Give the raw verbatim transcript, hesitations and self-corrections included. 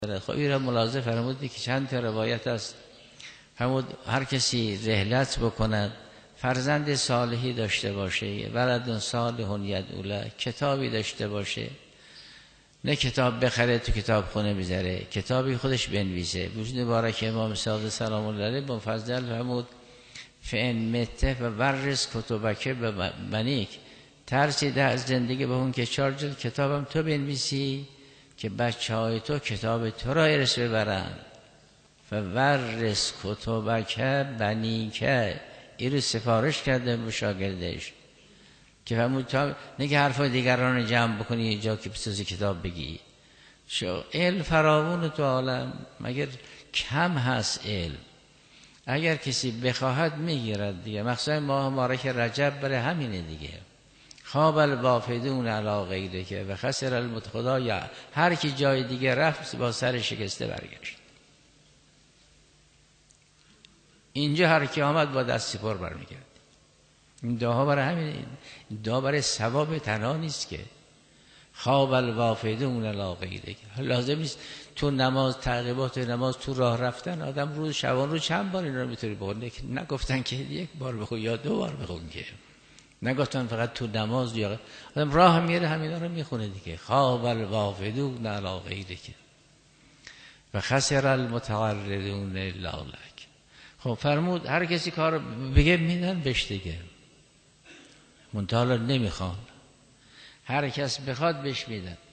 خب این را ملاحظه فرمودی که چند تا روایت است. فرمود هر کسی رحلت بکند فرزند صالحی داشته باشه، ولد صالح یدعو له، کتابی داشته باشه، نه کتاب بخره تو کتاب خونه بذاره، کتابی خودش بنویسه. وجود مبارک امام صادق سلام الله علیه مفضل فرمود فان مت و ورث کتبک به بنیک، ترسیده از زندگی به اون که چهار جلد کتابم تو بنویسی که بچه های تو کتاب تو را ارث ببرن. فورث کتبک بنیک، این رو سفارش کرده به شاگردش که فرمود تا نگه حرفای دیگران جمع بکنی یه جا که بسازی کتاب بگی. شو علم فراوون تو عالم، مگر کم هست علم؟ اگر کسی بخواهد میگیرد دیگه. مخصوصا ماه مبارک رجب برای همینه دیگه. خواب الوافدون علی غیره که و خسر المتخدا، هر کی جای دیگه رفت با سر شکسته برگشت. اینجا هر کی آمد با دست پر برمیگرد. این دعا برای همین، این دعا برای ثواب تنها نیست که خواب الوافدون علی غیره. لازم نیست تو نماز، تعقیبات نماز، تو راه رفتن آدم روز شبان رو چند بار این رو میتونی بخونی. نگفتن که یک بار بخون یا دو بار بخون، که نگفتن فقط تو نماز، یا آدم راه میره همینا رو میخونه دیگه. خواب الوافدون علی غیره و خسر المتعرضون الا لک. خب فرمود هر کسی کار بگه میدن بهش دیگه، منتها نمیخوان. هر کس بخواد بهش میدن.